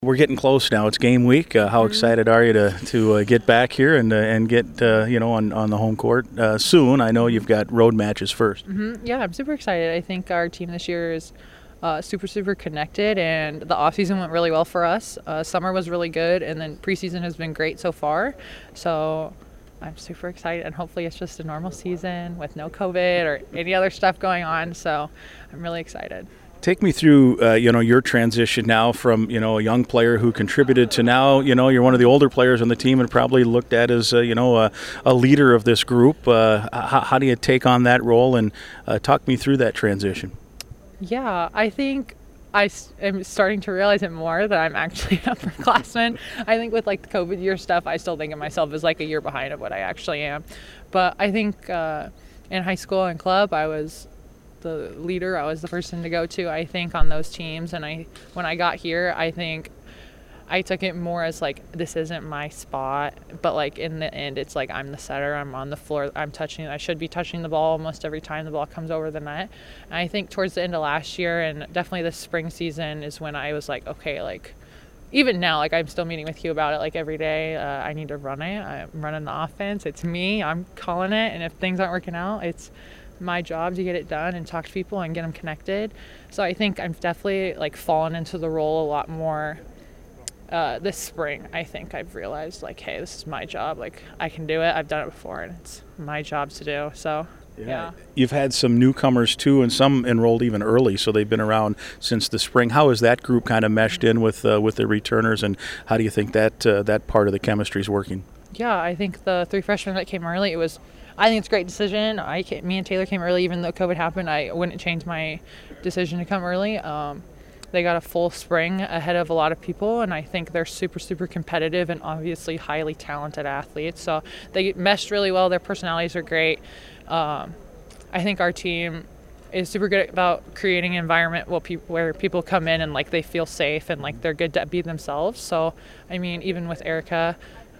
We're getting close now. It's game week. How excited are you to get back here and get on the home court soon? I know you've got road matches first. Yeah, I'm super excited. I think our team this year is super connected, and the off season went really well for us. Summer was really good, and then preseason has been great so far. So I'm super excited, and hopefully it's just a normal season with no COVID or any other stuff going on. So I'm really excited. Take me through, your transition now from, a young player who contributed to now, you're one of the older players on the team and probably looked at as, a leader of this group. How do you take on that role, and talk me through that transition? Yeah, I think I am starting to realize it more that I'm actually an upperclassman. I think with the COVID year stuff, I still think of myself as a year behind of what I actually am. But I think in high school and club, I was the leader. I was the person to go to, I think, on those teams. And when I got here, I think I took it more as this isn't my spot, but in the end, it's I'm the setter, I'm on the floor, I should be touching the ball almost every time the ball comes over the net. And I think towards the end of last year and definitely this spring season is when I was okay, even now, I'm still meeting with you about it every day. I need to run it. I'm running the offense. It's me. I'm calling it. And if things aren't working out, it's my job to get it done and talk to people and get them connected. So I think I'm definitely fallen into the role a lot more this spring. I think I've realized hey, this is my job. I can do it. I've done it before, and it's my job to do. So yeah. You've had some newcomers too, and some enrolled even early, so they've been around since the spring. How has that group kind of meshed in with the returners, and how do you think that part of the chemistry is working? Yeah, I think the 3 freshmen that came early, I think it's a great decision. Me and Taylor came early, even though COVID happened. I wouldn't change my decision to come early. They got a full spring ahead of a lot of people, and I think they're super competitive and obviously highly talented athletes. So they meshed really well. Their personalities are great. I think our team is super good about creating an environment where people come in and they feel safe and they're good to be themselves. So I mean, even with Erica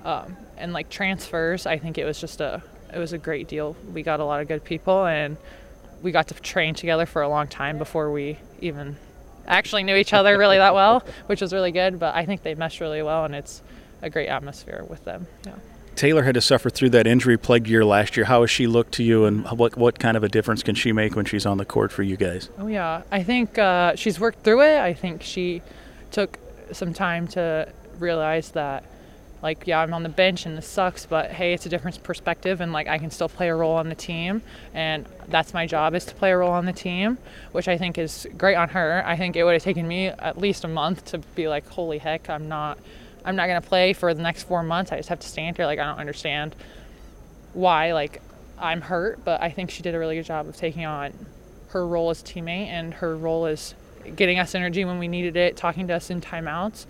and transfers, I think it was a great deal. We got a lot of good people, and we got to train together for a long time before we even actually knew each other really that well, which was really good. But I think they meshed really well, and it's a great atmosphere with them. Yeah. Taylor had to suffer through that injury-plagued year last year. How has she looked to you, and what kind of a difference can she make when she's on the court for you guys? Oh, yeah. I think she's worked through it. I think she took some time to realize that I'm on the bench and this sucks, but hey, it's a different perspective, and I can still play a role on the team, and that's my job, is to play a role on the team, which I think is great on her. I think it would have taken me at least a month to be holy heck, I'm not going to play for the next 4 months. I just have to stand here. I don't understand why I'm hurt, but I think she did a really good job of taking on her role as teammate, and her role is getting us energy when we needed it, talking to us in timeouts.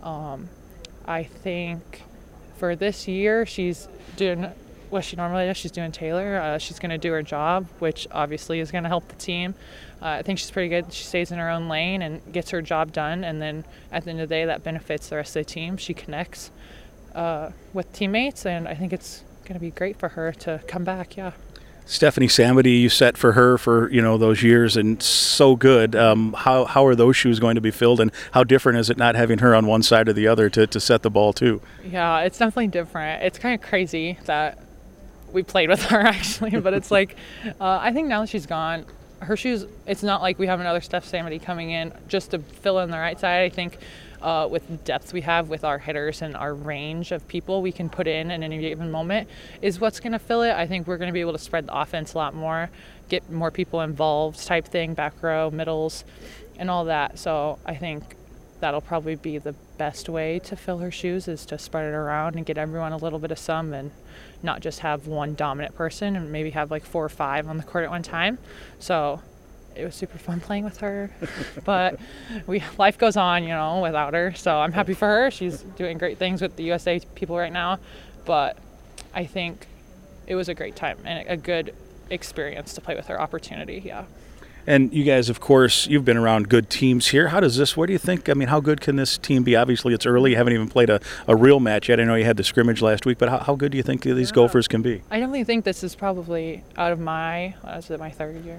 I think for this year, she's doing what she normally does. She's doing Taylor. She's going to do her job, which obviously is going to help the team. I think she's pretty good. She stays in her own lane and gets her job done. And then at the end of the day, that benefits the rest of the team. She connects with teammates, and I think it's going to be great for her to come back. Yeah. Stephanie Samity, you set for her for those years, and so good. How are those shoes going to be filled, and how different is it not having her on one side or the other to set the ball too? Yeah, it's definitely different. It's kind of crazy that we played with her actually, but it's I think now that she's gone, her shoes, it's not we have another Steph Samity coming in just to fill in the right side. I think with the depth we have with our hitters and our range of people we can put in any given moment is what's going to fill it. I think we're going to be able to spread the offense a lot more, get more people involved type thing, back row, middles, and all that. So I think that'll probably be the best way to fill her shoes, is to spread it around and get everyone a little bit of some, and not just have one dominant person and maybe have 4 or 5 on the court at one time. So it was super fun playing with her, but life goes on, without her. So I'm happy for her. She's doing great things with the USA people right now, but I think it was a great time and a good experience to play with her. Opportunity. Yeah. And you guys, of course, you've been around good teams here. What do you think? I mean, how good can this team be? Obviously, it's early. You haven't even played a real match yet. I know you had the scrimmage last week, but how good do you think these Gophers can be? I definitely think this is probably out of my 3rd year.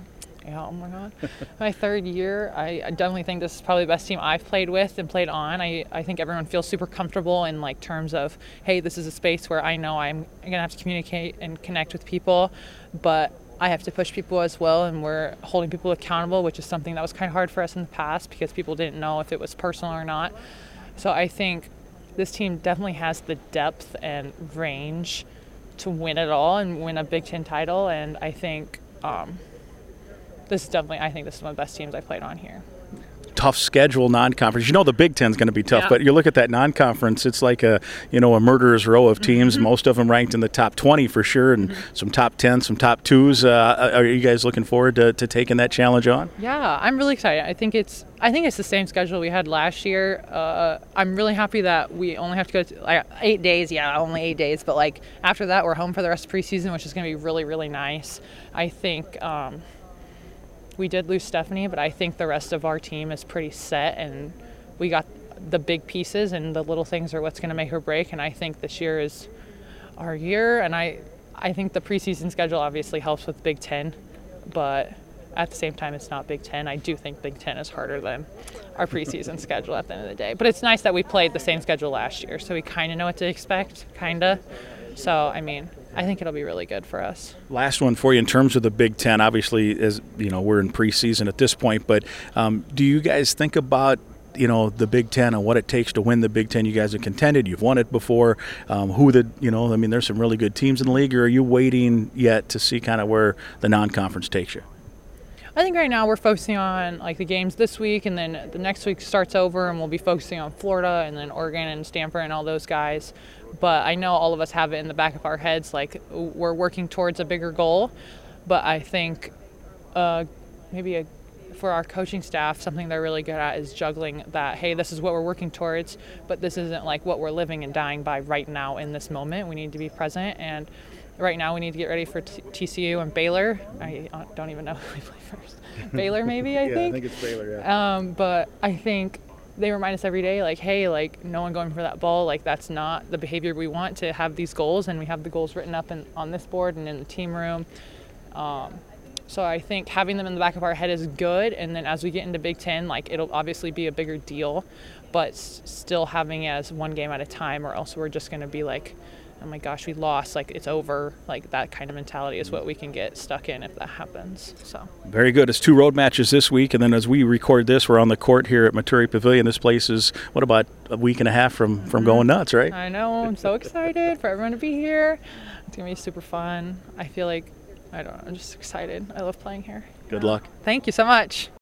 Yeah, oh my God. My third year, I definitely think this is probably the best team I've played with and played on. I think everyone feels super comfortable in like terms of, hey, this is a space where I know I'm going to have to communicate and connect with people, but I have to push people as well, and we're holding people accountable, which is something that was kind of hard for us in the past because people didn't know if it was personal or not. So I think this team definitely has the depth and range to win it all and win a Big Ten title, and I think this is one of the best teams I played on here. Tough schedule, non-conference. You know the Big Ten's going to be tough, Yeah. but you look at that non-conference, it's like a murderer's row of teams. Mm-hmm. Most of them ranked in the top 20 for sure, and some top 10, some top 2s. Are you guys looking forward to taking that challenge on? Yeah, I'm really excited. I think it's the same schedule we had last year. I'm really happy that we only have to go to 8 days. Yeah, only 8 days, but like after that, we're home for the rest of preseason, which is going to be really, really nice. I think. We did lose Stephanie, but I think the rest of our team is pretty set, and we got the big pieces, and the little things are what's going to make or break. And I think this year is our year, and I think the preseason schedule obviously helps with Big Ten, but at the same time, it's not Big Ten. I do think Big Ten is harder than our preseason schedule at the end of the day. But it's nice that we played the same schedule last year, so we kind of know what to expect, kind of. So, I mean, I think it'll be really good for us. Last one for you in terms of the Big Ten. Obviously, as you know, we're in preseason at this point, but do you guys think about the Big Ten and what it takes to win the Big Ten? You guys have contended. You've won it before. There's some really good teams in the league. Or are you waiting yet to see kind of where the non-conference takes you? I think right now we're focusing on like the games this week, and then the next week starts over, and we'll be focusing on Florida and then Oregon and Stanford and all those guys. But I know all of us have it in the back of our heads, like we're working towards a bigger goal. But I think for our coaching staff, something they're really good at is juggling that, hey, this is what we're working towards, but this isn't like what we're living and dying by right now in this moment. We need to be present, and right now we need to get ready for TCU and Baylor. I don't even know who we play first. Baylor maybe, I think. I think it's Baylor, yeah. But I think they remind us every day, like, hey, like, no one going for that ball. Like, that's not the behavior we want to have these goals, and we have the goals written up on this board and in the team room. So I think having them in the back of our head is good, and then as we get into Big Ten, like, it'll obviously be a bigger deal, but still having it as one game at a time, or else we're just going to be like, oh my gosh, we lost, like it's over. Like that kind of mentality is what we can get stuck in if that happens. So very good. It's 2 road matches this week, and then as we record this, we're on the court here at Maturi Pavilion. This place is, what, about a week and a half from going nuts, right? I know. I'm so excited for everyone to be here. It's going to be super fun. I feel like, I don't know, I'm just excited. I love playing here. Good luck. Thank you so much.